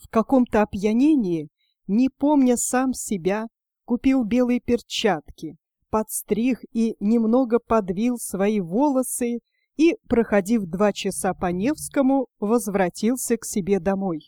В каком-то опьянении, не помня сам себя, купил белые перчатки, подстриг и немного подвил свои волосы и, проходив 2 часа по Невскому, возвратился к себе домой.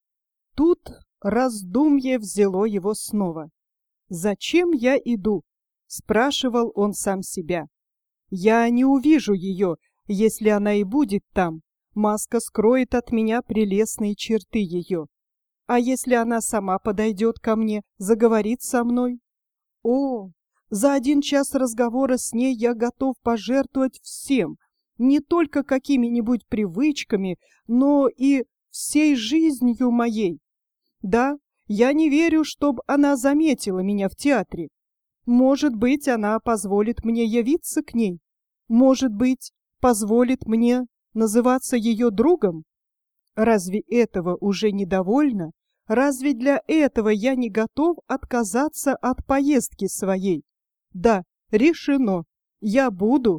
Тут раздумье взяло его снова. «Зачем я иду?» — спрашивал он сам себя. «Я не увижу ее, если она и будет там. Маска скроет от меня прелестные черты ее. А если она сама подойдет ко мне, заговорит со мной? О, за 1 час разговора с ней я готов пожертвовать всем, не только какими-нибудь привычками, но и всей жизнью моей. Да, я не верю, чтобы она заметила меня в театре. Может быть, она позволит мне явиться к ней. Может быть, позволит мне называться ее другом. Разве этого уже недовольно? Разве для этого я не готов отказаться от поездки своей? Да, решено. Я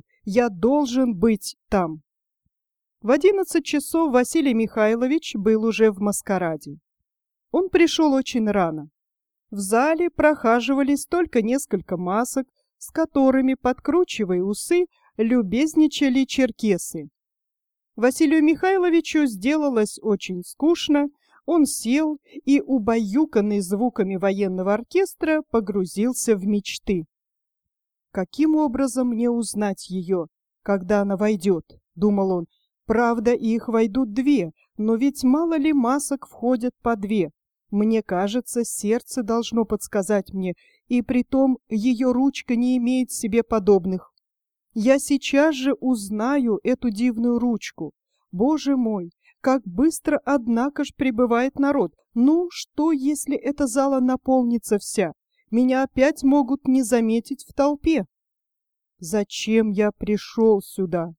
должен быть там». В 11 часов Василий Михайлович был уже в маскараде. Он пришел очень рано. В зале прохаживались только несколько масок, с которыми, подкручивая усы, любезничали черкесы. Василию Михайловичу сделалось очень скучно, он сел и, убаюканный звуками военного оркестра, погрузился в мечты. «Каким образом мне узнать ее, когда она войдет?» — думал он. «Правда, их войдут 2, но ведь мало ли масок входят по 2. Мне кажется, сердце должно подсказать мне, и притом ее ручка не имеет себе подобных. Я сейчас же узнаю эту дивную ручку. Боже мой, как быстро, однако ж, прибывает народ. Ну, что, если эта зала наполнится вся? Меня опять могут не заметить в толпе. Зачем я пришел сюда?»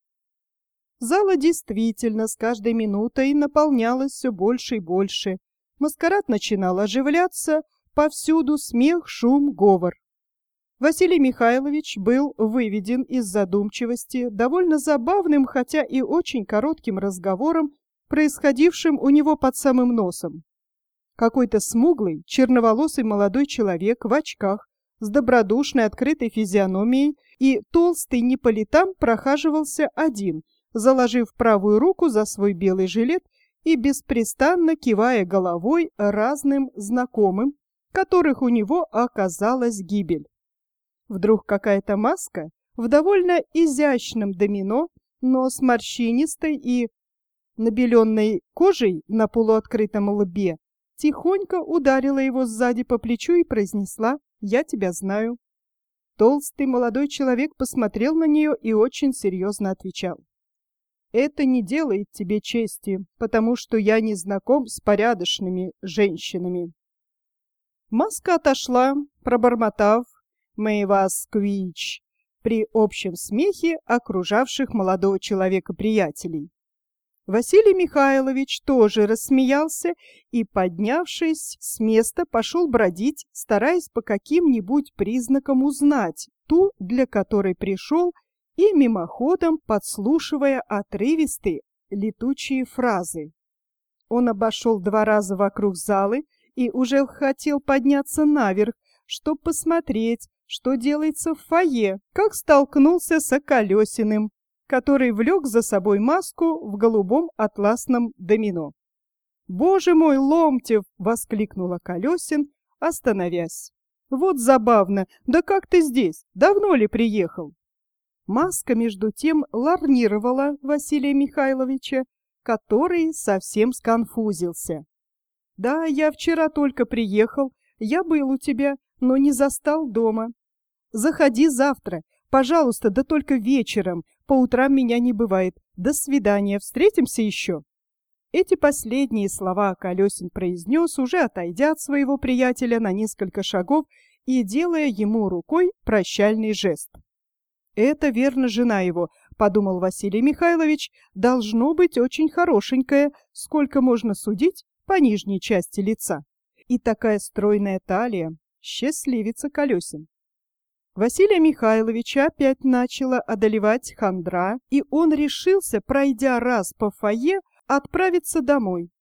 Зала действительно с каждой минутой наполнялась все больше и больше. Маскарад начинал оживляться, повсюду смех, шум, говор. Василий Михайлович был выведен из задумчивости довольно забавным, хотя и очень коротким разговором, происходившим у него под самым носом. Какой-то смуглый, черноволосый молодой человек в очках, с добродушной открытой физиономией и толстый не по летам прохаживался один, заложив правую руку за свой белый жилет и беспрестанно кивая головой разным знакомым, которых у него оказалась гибель. Вдруг какая-то маска в довольно изящном домино, но с морщинистой и набеленной кожей на полуоткрытом лбе, тихонько ударила его сзади по плечу и произнесла: «Я тебя знаю». Толстый молодой человек посмотрел на нее и очень серьезно отвечал: «Это не делает тебе чести, потому что я не знаком с порядочными женщинами». Маска отошла, пробормотав «Мы вас квич» при общем смехе окружавших молодого человека приятелей. Василий Михайлович тоже рассмеялся и, поднявшись с места, пошел бродить, стараясь по каким-нибудь признакам узнать ту, для которой пришел, и мимоходом подслушивая отрывистые летучие фразы. Он обошел 2 раза вокруг залы и уже хотел подняться наверх, чтобы посмотреть, что делается в фойе, как столкнулся с Околесиным, который влек за собой маску в голубом атласном домино. «Боже мой, Ломтев!» — воскликнул Околесин, остановясь. «Вот забавно! Да как ты здесь? Давно ли приехал?» Маска, между тем, ларнировала Василия Михайловича, который совсем сконфузился. «Да, я вчера только приехал, я был у тебя, но не застал дома. Заходи завтра, пожалуйста, да только вечером, по утрам меня не бывает. До свидания, встретимся еще». Эти последние слова Околесин произнес, уже отойдя от своего приятеля на несколько шагов и делая ему рукой прощальный жест. «Это верно жена его», — подумал Василий Михайлович, «должно быть очень хорошенькая, сколько можно судить по нижней части лица. И такая стройная талия, счастливец Околесин». Василия Михайловича опять начала одолевать хандра, и он решился, пройдя раз по фойе, отправиться домой.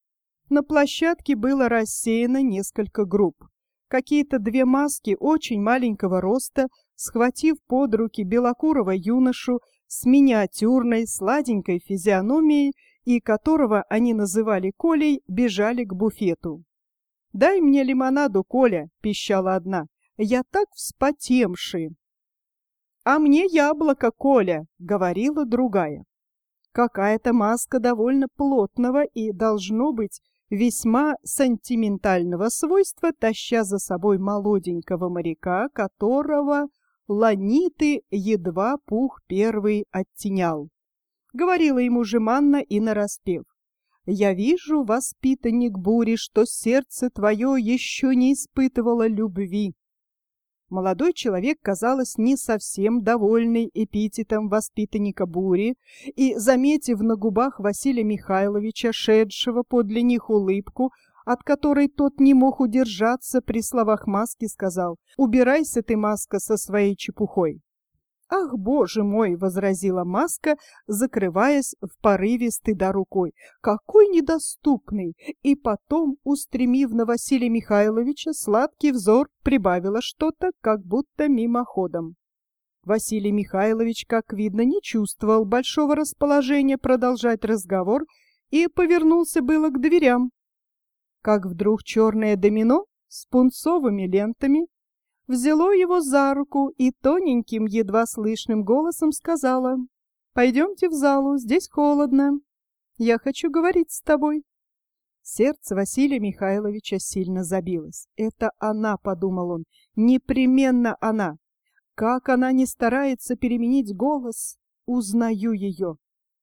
На площадке было рассеяно несколько групп. Какие-то две маски очень маленького роста, схватив под руки белокурого юношу с миниатюрной сладенькой физиономией и которого они называли Колей, бежали к буфету. «Дай мне лимонаду, Коля!» – пищала одна. «Я так вспотемши!» «А мне яблоко, Коля!» – говорила другая. Какая-то маска довольно плотного и, должно быть, весьма сентиментального свойства, таща за собой молоденького моряка, которого ланиты едва пух первый оттенял. Говорила ему жеманно и нараспев: «Я вижу, воспитанник бури, что сердце твое еще не испытывало любви». Молодой человек, казалось, не совсем довольный эпитетом воспитанника бури, и, заметив на губах Василия Михайловича, шедшего подле них улыбку, от которой тот не мог удержаться при словах маски, сказал: «Убирайся ты, маска, со своей чепухой». «Ах, боже мой!» — возразила маска, закрываясь в порыве стыда рукой. «Какой недоступный!» И потом, устремив на Василия Михайловича сладкий взор, прибавила что-то, как будто мимоходом. Василий Михайлович, как видно, не чувствовал большого расположения продолжать разговор и повернулся было к дверям. Как вдруг черное домино с пунцовыми лентами взяло его за руку и тоненьким, едва слышным голосом сказала: «Пойдемте в залу, здесь холодно. Я хочу говорить с тобой». Сердце Василия Михайловича сильно забилось. «Это она», — подумал он, — «непременно она. Как она не старается переменить голос, узнаю ее».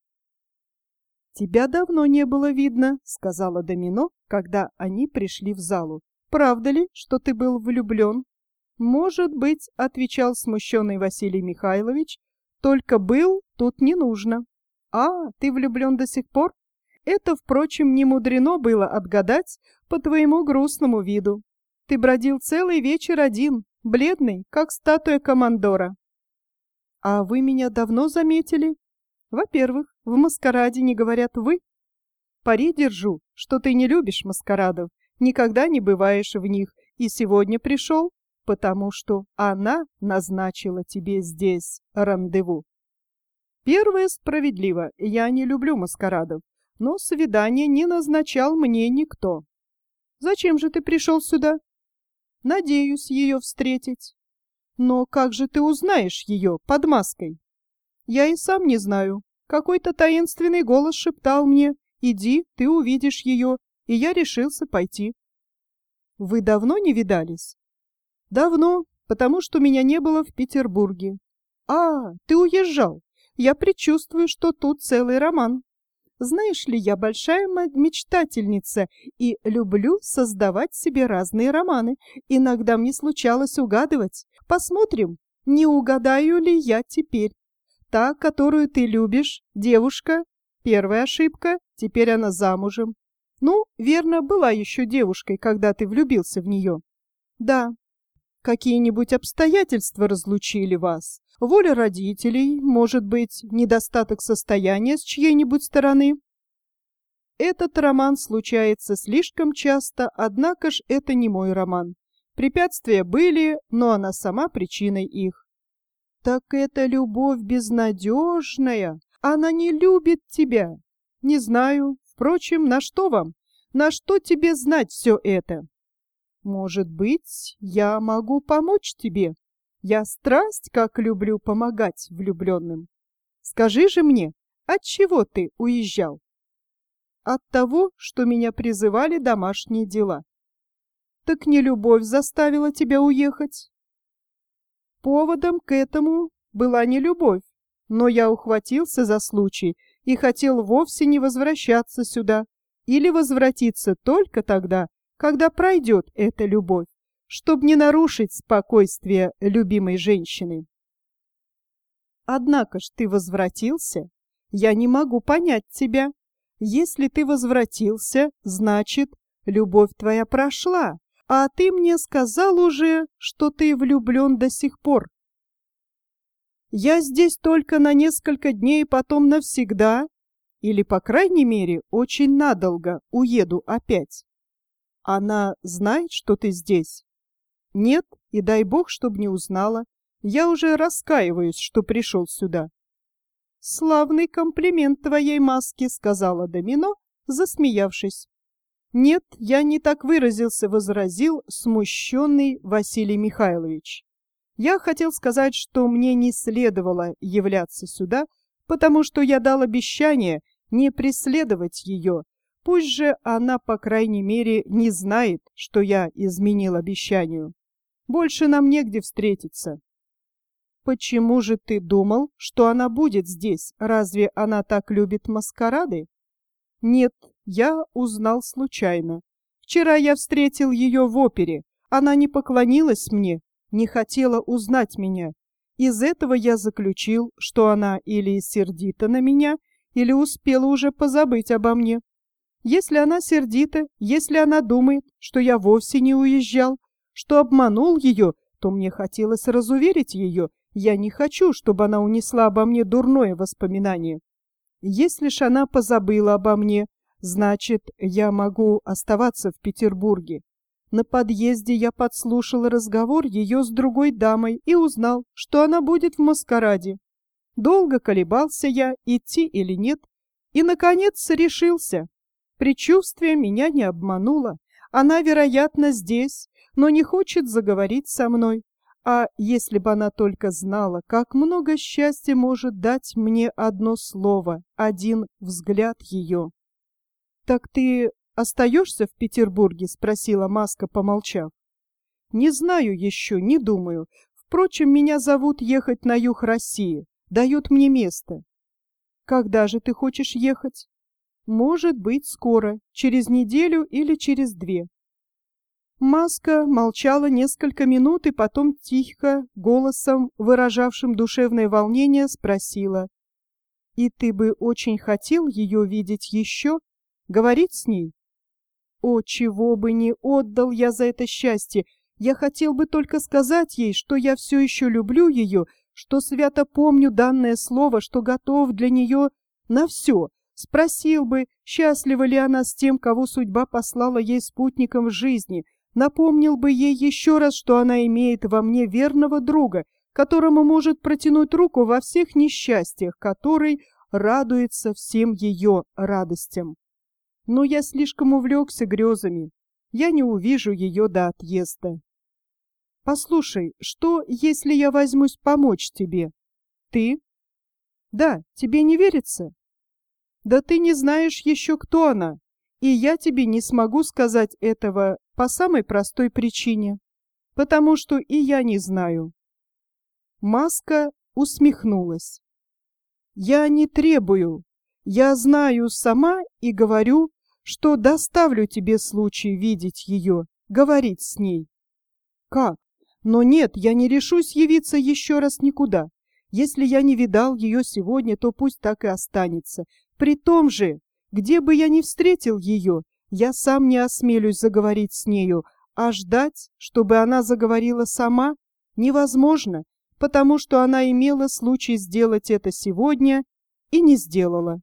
«Тебя давно не было видно», — сказала Домино, когда они пришли в залу. «Правда ли, что ты был влюблен?» «Может быть», — отвечал смущенный Василий Михайлович, — «только был тут не нужно». «А, ты влюблен до сих пор? Это, впрочем, не мудрено было отгадать по твоему грустному виду. Ты бродил целый вечер один, бледный, как статуя командора». «А вы меня давно заметили?» «Во-первых, в маскараде не говорят «вы». Пари держу, что ты не любишь маскарадов, никогда не бываешь в них, и сегодня пришел, потому что она назначила тебе здесь рандеву. Первое справедливо, я не люблю маскарадов, но свидание не назначал мне никто. Зачем же ты пришел сюда? Надеюсь ее встретить. Но как же ты узнаешь ее под маской? Я и сам не знаю. Какой-то таинственный голос шептал мне: «Иди, ты увидишь ее», и я решился пойти. Вы давно не видались? Давно, потому что меня не было в Петербурге. А, ты уезжал. Я предчувствую, что тут целый роман. Знаешь ли, я большая мечтательница и люблю создавать себе разные романы. Иногда мне случалось угадывать. Посмотрим, не угадаю ли я теперь. Та, которую ты любишь, девушка, первая ошибка, теперь она замужем. Ну, верно, была еще девушкой, когда ты влюбился в нее. Да. Какие-нибудь обстоятельства разлучили вас? Воля родителей, может быть, недостаток состояния с чьей-нибудь стороны? Этот роман случается слишком часто, однако ж это не мой роман. Препятствия были, но она сама причиной их. Так это любовь безнадежная. Она не любит тебя. Не знаю. Впрочем, на что вам? На что тебе знать все это? Может быть, я могу помочь тебе? Я страсть как люблю помогать влюбленным. Скажи же мне, от чего ты уезжал? От того, что меня призывали домашние дела. Так не любовь заставила тебя уехать? Поводом к этому была не любовь, но я ухватился за случай и хотел вовсе не возвращаться сюда или возвратиться только тогда, когда пройдет эта любовь, чтобы не нарушить спокойствие любимой женщины. Однако ж ты возвратился, я не могу понять тебя. Если ты возвратился, значит, любовь твоя прошла, а ты мне сказал уже, что ты влюблен до сих пор. Я здесь только на несколько дней, потом навсегда, или, по крайней мере, очень надолго уеду опять. Она знает, что ты здесь? Нет, и дай бог, чтоб не узнала. Я уже раскаиваюсь, что пришел сюда. Славный комплимент твоей маске, сказала Домино, засмеявшись. Нет, я не так выразился, возразил смущенный Василий Михайлович. Я хотел сказать, что мне не следовало являться сюда, потому что я дал обещание не преследовать ее. Пусть же она, по крайней мере, не знает, что я изменил обещанию. Больше нам негде встретиться. Почему же ты думал, что она будет здесь? Разве она так любит маскарады? Нет, я узнал случайно. Вчера я встретил ее в опере. Она не поклонилась мне, не хотела узнать меня. Из этого я заключил, что она или сердита на меня, или успела уже позабыть обо мне. Если она сердита, если она думает, что я вовсе не уезжал, что обманул ее, то мне хотелось разуверить ее. Я не хочу, чтобы она унесла обо мне дурное воспоминание. Если ж она позабыла обо мне, значит, я могу оставаться в Петербурге. На подъезде я подслушал разговор ее с другой дамой и узнал, что она будет в маскараде. Долго колебался я, идти или нет, и, наконец, решился. Предчувствие меня не обмануло. Она, вероятно, здесь, но не хочет заговорить со мной. А если бы она только знала, как много счастья может дать мне одно слово, один взгляд ее. — Так ты остаешься в Петербурге? — спросила Маска, помолчав. — Не знаю еще, не думаю. Впрочем, меня зовут ехать на юг России. Дают мне место. — Когда же ты хочешь ехать? — Может быть, скоро, через неделю или через 2. Маска молчала несколько минут и потом тихо, голосом, выражавшим душевное волнение, спросила. — И ты бы очень хотел ее видеть еще? Говорить с ней? — О, чего бы не отдал я за это счастье! Я хотел бы только сказать ей, что я все еще люблю ее, что свято помню данное слово, что готов для нее на все. Спросил бы, счастлива ли она с тем, кого судьба послала ей спутником в жизни, напомнил бы ей еще раз, что она имеет во мне верного друга, которому может протянуть руку во всех несчастьях, который радуется всем ее радостям. Но я слишком увлекся грезами. Я не увижу ее до отъезда. Послушай, что, если я возьмусь помочь тебе? Ты? Да, тебе не верится? Да ты не знаешь еще, кто она, и я тебе не смогу сказать этого по самой простой причине, потому что и я не знаю. Маска усмехнулась. Я не требую, я знаю сама и говорю, что доставлю тебе случай видеть ее, говорить с ней. Как? Но нет, я не решусь явиться еще раз никуда. Если я не видал ее сегодня, то пусть так и останется. При том же, где бы я ни встретил ее, я сам не осмелюсь заговорить с нею, а ждать, чтобы она заговорила сама, невозможно, потому что она имела случай сделать это сегодня и не сделала.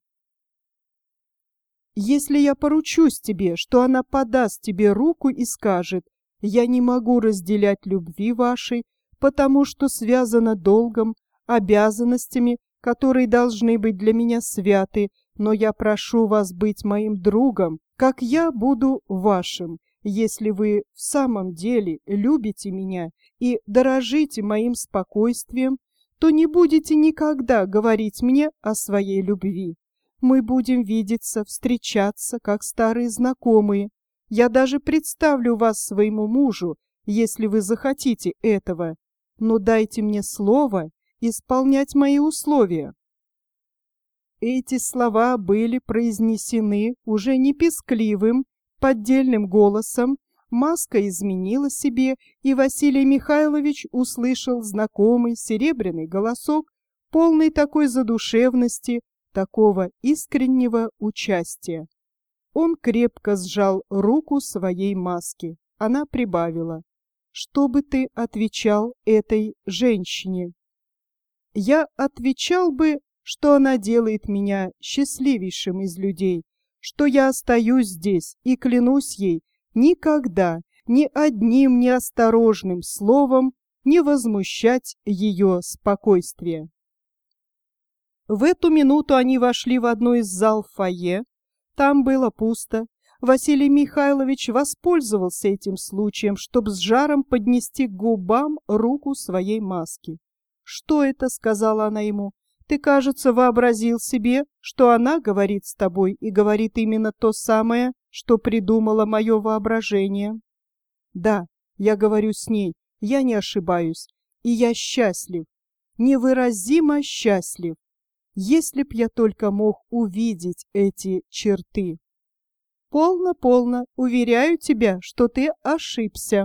Если я поручусь тебе, что она подаст тебе руку и скажет: «Я не могу разделять любви вашей, потому что связана долгом, обязанностями, которые должны быть для меня святы, но я прошу вас быть моим другом, как я буду вашим, если вы в самом деле любите меня и дорожите моим спокойствием, то не будете никогда говорить мне о своей любви. Мы будем видеться, встречаться, как старые знакомые. Я даже представлю вас своему мужу, если вы захотите этого. Но дайте мне слово исполнять мои условия». Эти слова были произнесены уже не пескливым, поддельным голосом. Маска изменила себе, и Василий Михайлович услышал знакомый серебряный голосок, полный такой задушевности, такого искреннего участия. Он крепко сжал руку своей Маски. Она прибавила: «Что бы ты отвечал этой женщине?» «Я отвечал бы, что она делает меня счастливейшим из людей, что я остаюсь здесь и клянусь ей никогда ни одним неосторожным словом не возмущать ее спокойствие. В эту минуту они вошли в одну из зал фойе. Там было пусто. Василий Михайлович воспользовался этим случаем, чтобы с жаром поднести к губам руку своей маски. «Что это?» — сказала она ему. «Ты, кажется, вообразил себе, что она говорит с тобой и говорит именно то самое, что придумало мое воображение». «Да, я говорю с ней, я не ошибаюсь, и я счастлив, невыразимо счастлив. Если б я только мог увидеть эти черты». «Полно, полно, уверяю тебя, что ты ошибся».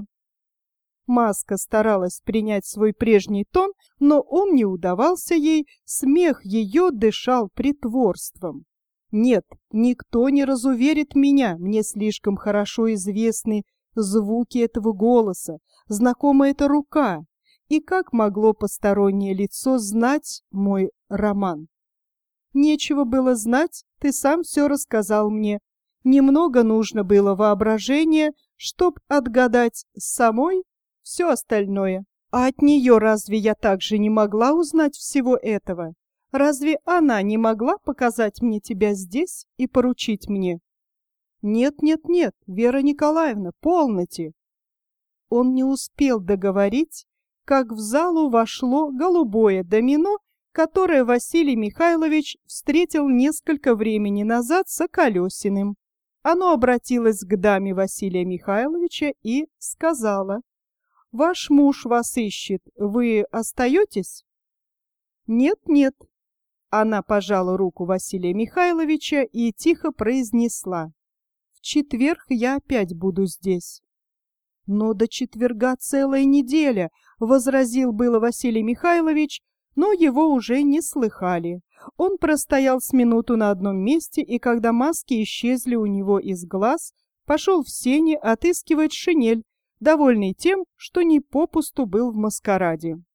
Маска старалась принять свой прежний тон, но он не удавался ей, смех ее дышал притворством. «Нет, никто не разуверит меня, мне слишком хорошо известны звуки этого голоса, знакома эта рука, и как могло постороннее лицо знать мой роман?» «Нечего было знать, ты сам все рассказал мне. Немного нужно было воображения, чтоб отгадать самой все остальное. А от нее разве я также не могла узнать всего этого? Разве она не могла показать мне тебя здесь и поручить мне?» «Нет, нет, нет, Вера Николаевна, полноте!» Он не успел договорить, как в залу вошло голубое домино, которое Василий Михайлович встретил несколько времени назад за Колесиным. Оно обратилось к даме Василия Михайловича и сказала: «Ваш муж вас ищет, вы остаетесь?» «Нет, нет». Она пожала руку Василия Михайловича и тихо произнесла: «В четверг я опять буду здесь». «Но до четверга целая неделя», — возразил было Василий Михайлович, но его уже не слыхали. Он простоял с минуту на одном месте, и когда маски исчезли у него из глаз, пошел в сени отыскивать шинель, довольный тем, что не попусту был в маскараде.